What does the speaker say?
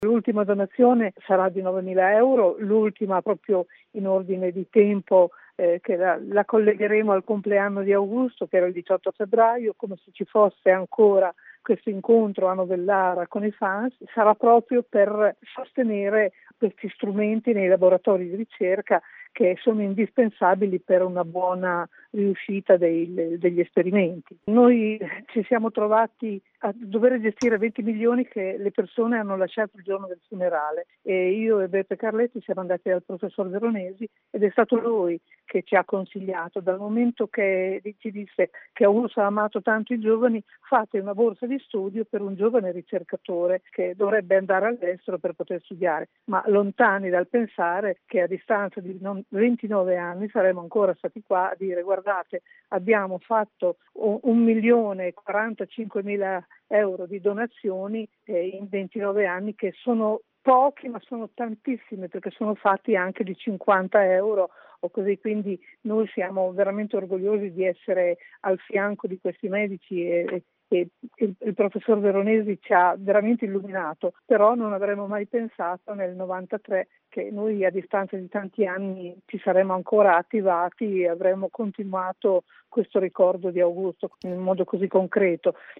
L'ultima donazione sarà di 9.000 euro, l'ultima proprio in ordine di tempo che la collegheremo al compleanno di Augusto, che era il 18 febbraio, come se ci fosse ancora questo incontro a Novellara con i fans, sarà proprio per sostenere questi strumenti nei laboratori di ricerca che sono indispensabili per una buona riuscita degli esperimenti. Noi ci siamo trovati a dover gestire 20 milioni che le persone hanno lasciato il giorno del funerale e io e Beppe Carletti siamo andati dal professor Veronesi ed è stato lui che ci ha consigliato, dal momento che ci disse che Augusto ha amato tanto i giovani, fate una borsa di studio per un giovane ricercatore che dovrebbe andare all'estero per poter studiare, ma lontani dal pensare che a distanza di 29 anni saremmo ancora stati qua a dire guardate, abbiamo fatto 1.045.000 euro di donazioni in 29 anni, che sono pochi ma sono tantissimi, perché sono fatti anche di 50 euro o così, quindi noi siamo veramente orgogliosi di essere al fianco di questi medici e il professor Veronesi ci ha veramente illuminato, però non avremmo mai pensato nel 93 che noi a distanza di tanti anni ci saremmo ancora attivati e avremmo continuato questo ricordo di Augusto in modo così concreto.